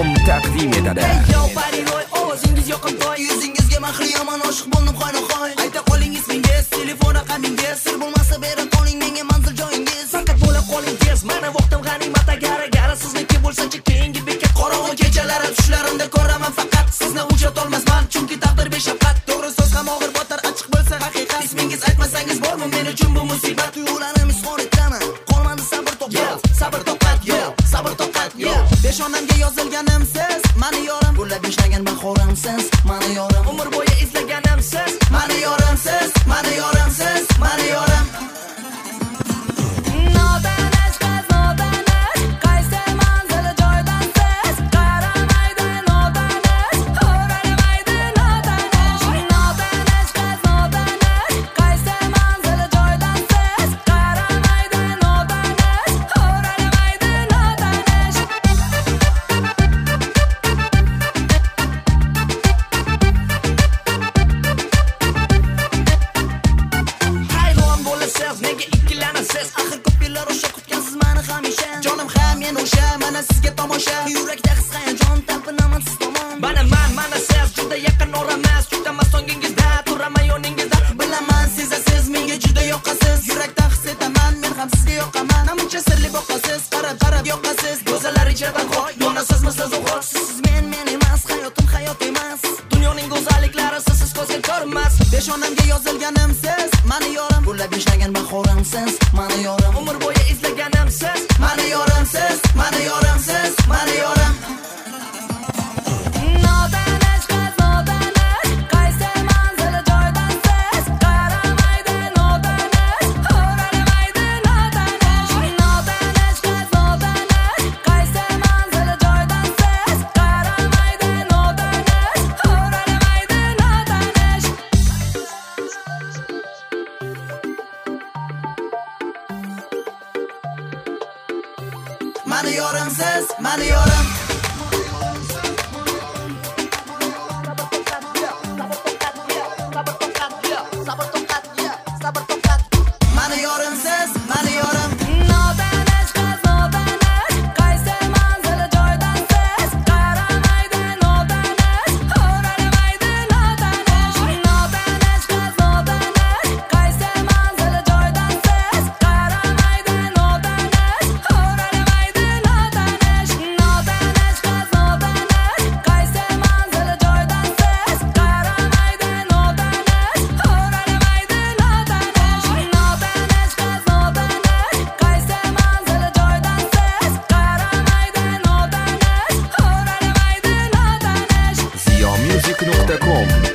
music.com taqdim etadi. Yo Pariroy, ovozingiz yoqimtoy, yuzingizga mahliyoman oshiq bo'ldim qoynoqoy. Ayta qoling ismingiz, telefon raqamingiz, sir bo'lmasa berib qoling menga manzil joyingiz. Faqat bo'la qolingiz, mana vaqtim g'animat agara sizniki bo'lsa-chi keyingi bekat qorong'i kechalari tushlarimda ko'raman faqat sizni uchratolmasman chunki taqdir beshafqat. To'g'ri so'z ham og'ir botar achchiq bo'lsa haqiqat. Ismingiz aytmasangiz bormi men uchun bu musibat? Tuyg'ularim izhor etaman, qolmadi sabr toqat, sabr toqat, yo, sabr toqat, yo. Peshonamga yozilganim siz, mani yorim, gullab ishlagan bahorim siz, mani yorim, umr bo'yi izlaganim siz, mani yorim siz, mani yorim siz, mani yorim. Nega ikkilanasiz? Axir ko'p yillar o'sha kutgansiz meni hamisha. Jonim ham men o'sha, mana sizga tomosha. Yurakda his-hayajon talpinaman siz tomon. Mana siz juda yaqin oramas, tutaman songingizda, turaman yoningizda. Bilaman sezasiz, menga juda yoqasiz. Yurakda his etaman, men ham sizga yoqaman. Namuncha sirli boqasiz, qarab yoqasiz. Go'zallar ichida qo'y, donasizmisiz o'g'il? Siz men emas, hayotim hayot emas. Dunyoning go'zalliklari siz ko'zga ko'rinmas. Peshonamga yozilganim siz, mani yorim, gullab ishlagan bahorim siz, mani yorim, umr bo'yi izlaganim siz, mani yorim siz, mani yorim siz, mani yorim. Mani yorim siz, mani yorim. Mani yorim siz, mani yorim. music.com